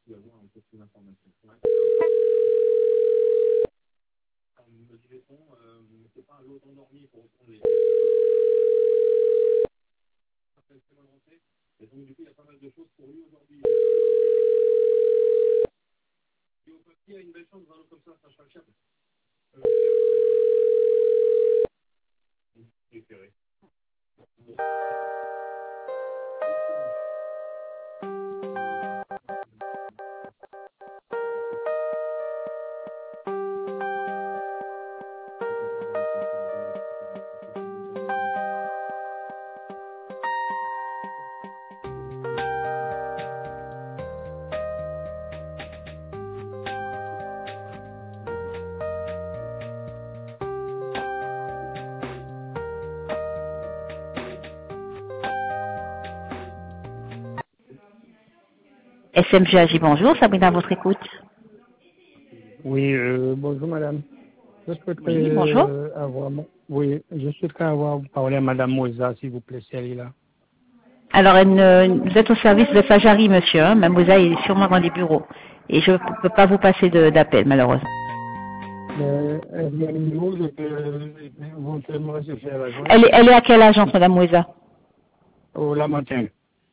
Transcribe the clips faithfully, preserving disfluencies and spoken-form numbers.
S M G A J, bonjour, Sabrina à votre écoute. Oui, euh, bonjour madame. Je souhaiterais Oui, bonjour. euh, avoir, oui, je souhaiterais avoir parlé à madame Moza, s'il vous plaît, si elle est là. Alors, elle ne- vous êtes au service de Fajari, monsieur. Hein. Mamouza est sûrement dans les bureaux. Et je ne peux pas vous passer de- d'appel, malheureusement. Euh, elle est à numéro, je peux éventuellement chercher à la joindre. Elle est, elle est à quelle agence, madame Mouza? Au Lamentin.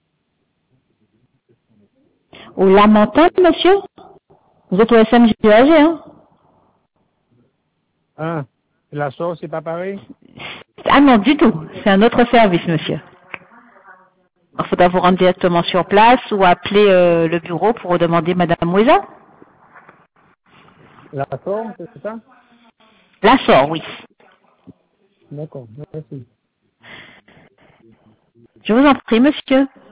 Au Lamentin, monsieur? Vous êtes au S M G A G, hein? Ah, la sauce, c'est pas pareil? Ah non, du tout. C'est un autre service, monsieur. Il faudra vous rendre directement sur place ou appeler euh, le bureau pour demander madame Mouza. La forme, c'est ça? La sort, oui. D'accord, merci. Je vous en prie, monsieur.